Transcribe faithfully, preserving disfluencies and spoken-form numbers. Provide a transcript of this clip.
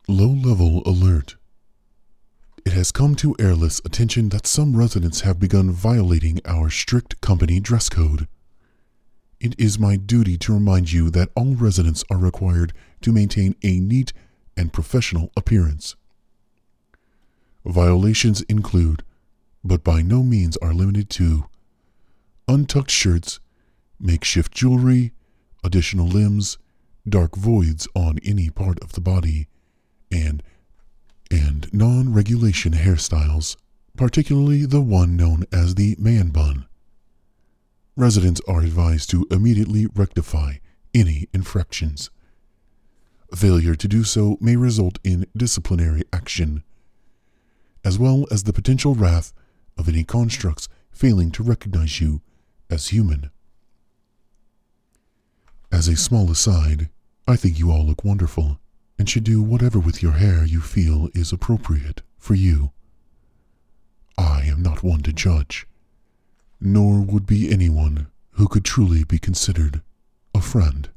Low-level alert. It has come to Airless attention that some residents have begun violating our strict company dress code. It is my duty to remind you that all residents are required to maintain a neat and professional appearance. Violations include, but by no means are limited to, untucked shirts, makeshift jewelry, additional limbs, dark voids on any part of the body, and and non-regulation hairstyles, particularly the one known as the man bun. Residents are advised to immediately rectify any infractions. Failure to do so may result in disciplinary action, as well as the potential wrath of any constructs failing to recognize you as human. As a small aside, I think you all look wonderful and should do whatever with your hair you feel is appropriate for you. I am not one to judge, nor would be anyone who could truly be considered a friend.